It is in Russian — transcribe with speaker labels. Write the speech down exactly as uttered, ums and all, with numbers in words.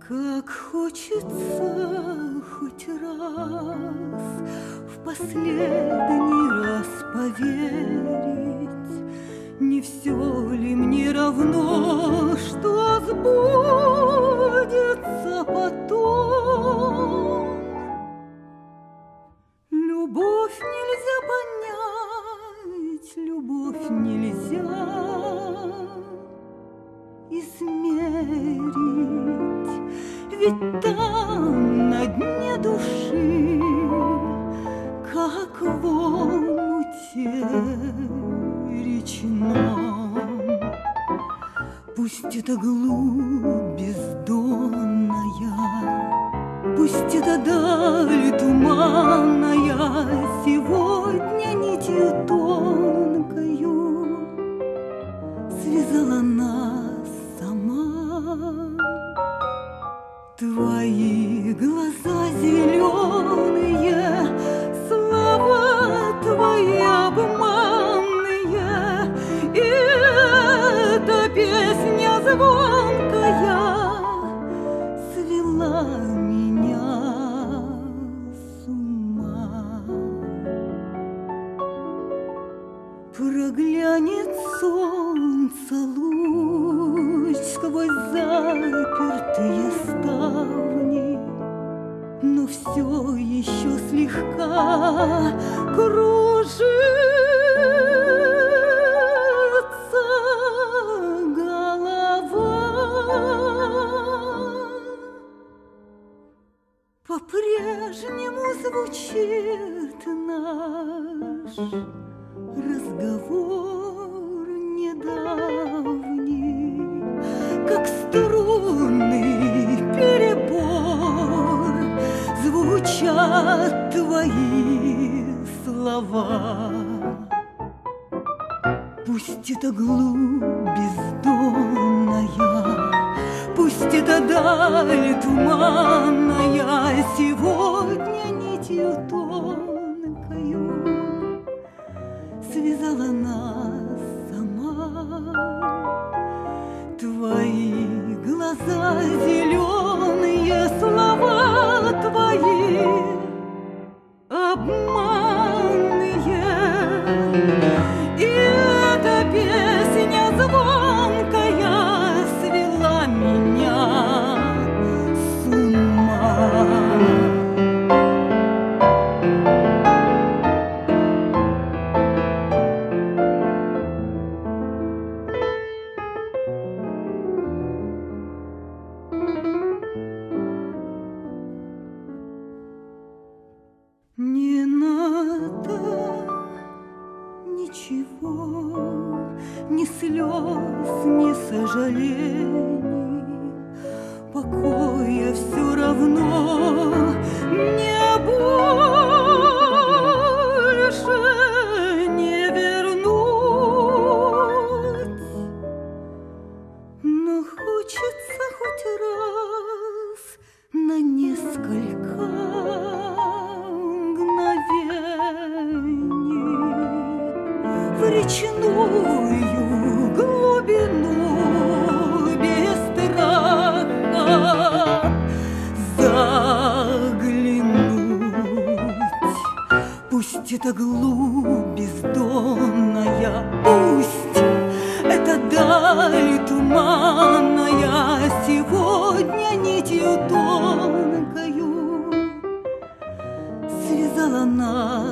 Speaker 1: Как хочется хоть раз, в последний раз поверить, не все ли мне равно, что сбудется потом. Любовь нельзя понять, любовь нельзя измерить, ведь там на дне души, как в омуте речном. Пусть это глубь бездонная, пусть это даль туманная, сегодня нитью тонкою связала нас сама. Твои глаза зеленые, слова твои обманные, и эта песня звонкая свела меня с ума. Проглянет солнце луч сквозь запертые ставни, но все еще слегка кружится голова. По-прежнему звучит наш разговор недавний, как струнный перебор звучат твои слова. Пусть это глубь бездонная, пусть это даль туманная, сегодня нитью тонкою связала нас сама. Твои глаза зеленые, слова твои обманные, и эта песня звонкая свела меня с ума. Не надо ничего, ни слез, ни сожалений, покоя все равно мне больше не вернуть. Но хочется хоть раз на несколько в речную глубину без страха заглянуть. Пусть это глубь бездонная, пусть это даль туманная, сегодня нитью тонкою связала нас